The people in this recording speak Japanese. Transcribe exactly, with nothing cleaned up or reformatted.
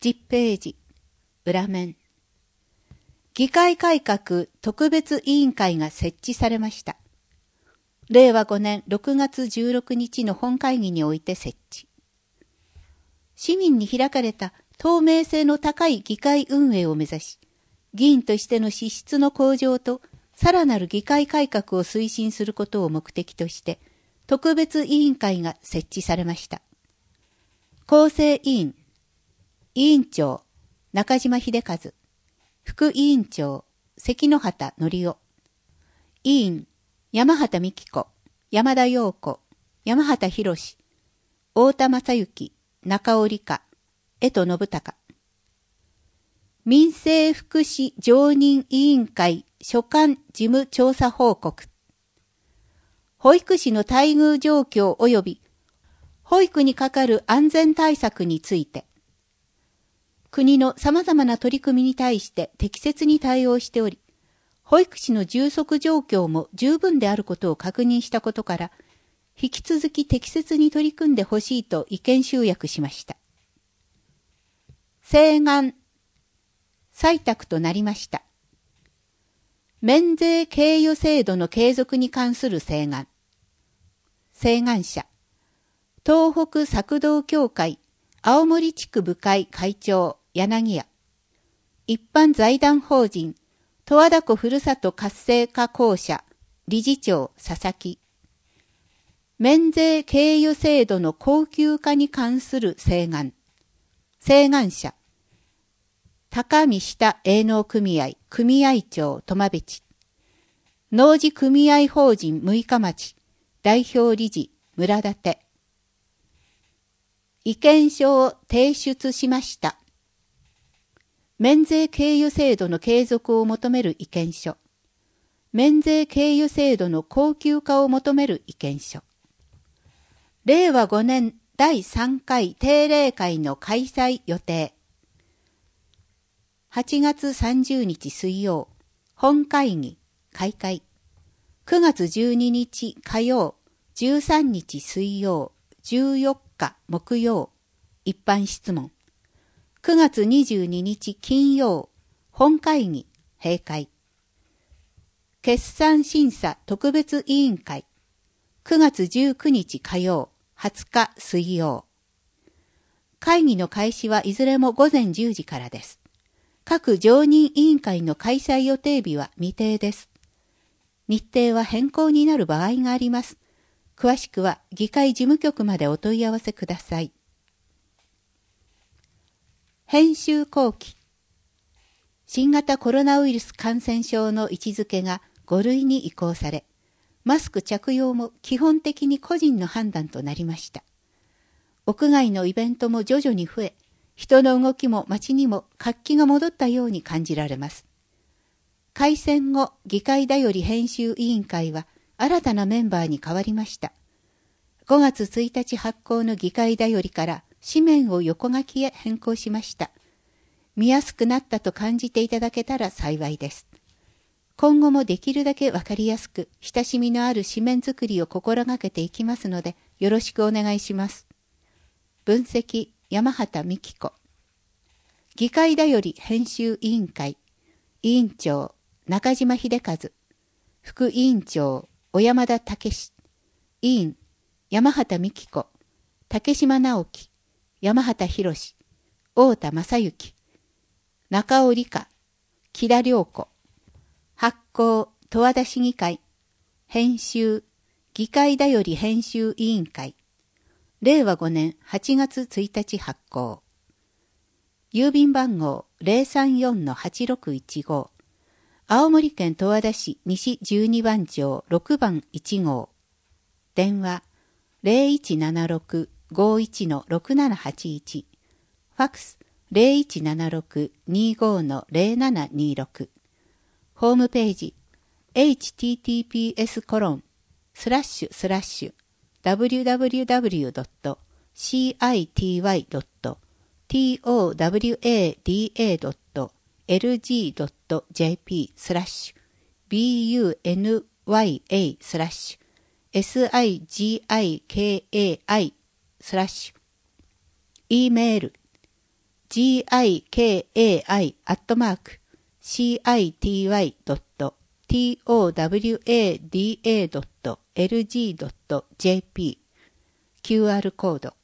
じゅっページ、裏面。議会改革特別委員会が設置されました。れいわごねんろくがつじゅうろくにちの本会議において設置。市民に開かれた透明性の高い議会運営を目指し、議員としての資質の向上とさらなる議会改革を推進することを目的として、特別委員会が設置されました。構成委員、委員長、中島秀和、副委員長、関野畑則夫、委員、山畑美希子、山田陽子、山畑博史、太田正幸、中尾理香、江戸信孝。民生福祉常任委員会所管事務調査報告。保育士の待遇状況及び保育にかかる安全対策について、国の様々な取り組みに対して適切に対応しており、保育士の充足状況も十分であることを確認したことから、引き続き適切に取り組んでほしいと意見集約しました。請願、採択となりました。免税経由制度の継続に関する請願。請願者、東北作動協会青森地区部会会長柳屋、一般財団法人十和田湖ふるさと活性化公社理事長佐々木、免税経由制度の恒久化に関する請願。請願者、高見下営農組合組合長苫部地、農事組合法人六日町代表理事村立。意見書を提出しました。免税経由制度の継続を求める意見書。免税経由制度の恒久化を求める意見書。れいわごねんだいさんかい定例会の開催予定。はちがつさんじゅうにち水曜、本会議、開会。くがつじゅうににち火曜、じゅうさんにち水曜、じゅうよっか木曜、一般質問。くがつにじゅうににち金曜、本会議、閉会。決算審査特別委員会。くがつじゅうくにち火曜、はつか水曜。会議の開始はいずれもごぜんじゅうじからです。各常任委員会の開催予定日は未定です。日程は変更になる場合があります。詳しくは議会事務局までお問い合わせください。編集後期。新型コロナウイルス感染症の位置づけがごるいに移行され、マスク着用も基本的に個人の判断となりました。屋外のイベントも徐々に増え、人の動きも街にも活気が戻ったように感じられます。改選後、議会だより編集委員会は新たなメンバーに変わりました。ごがつついたち発行の議会だよりから紙面を横書きへ変更しました。見やすくなったと感じていただけたら幸いです。今後もできるだけわかりやすく、親しみのある紙面作りを心がけていきますので、よろしくお願いします。分析、山畑美希子。議会だより編集委員会。委員長、中島秀和。副委員長、小山田武史。委員、山畑美希子。竹島直樹。山畑博史。太田正幸。中尾理香。木田良子。発行、十和田市議会。編集、議会だより編集委員会。れいわごねんはちがつついたち発行。郵便番号 ゼロさんよんのはちろくいちご。青森県十和田市西じゅうにばんちょうろくばんいちごう。電話 ゼロいちななろく ごいちのろくななはちいち。ファックス ゼロいちななろく にごのゼロななにろく。ホームページ エイチティーティーピーエスコロンスラッシュスラッシュダブリューダブリューダブリュードットシーアイティーワイドットトワダドットエルジードットジェーピースラッシュビーユーエヌワイエースラッシュエスアイジーアイケーエーアイスラッシュ E メールギカイアットマーク シーアイティーワイドットトワダドットエルジードットジェーピー キューアール コード